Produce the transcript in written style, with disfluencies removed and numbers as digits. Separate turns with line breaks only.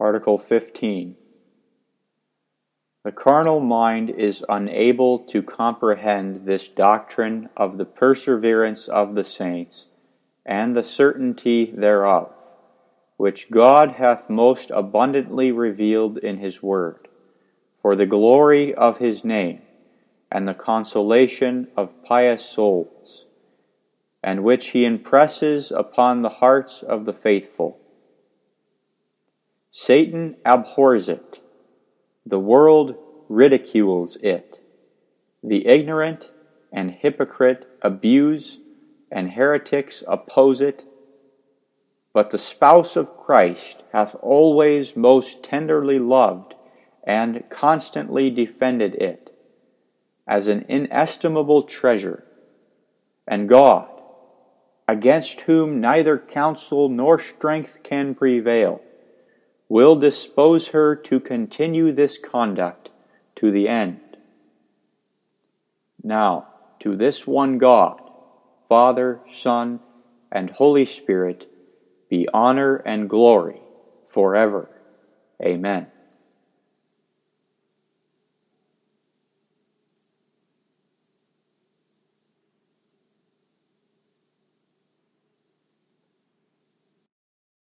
Article 15. The carnal mind is unable to comprehend this doctrine of the perseverance of the saints, and the certainty thereof, which God hath most abundantly revealed in his word, for the glory of his name, and the consolation of pious souls, and which he impresses upon the hearts of the faithful. Satan abhors it, the world ridicules it, the ignorant and hypocrite abuse, and heretics oppose it, but the spouse of Christ hath always most tenderly loved and constantly defended it, as an inestimable treasure, and God, against whom neither counsel nor strength can prevail, will dispose her to continue this conduct to the end. Now, to this one God, Father, Son, and Holy Spirit, be honor and glory forever. Amen.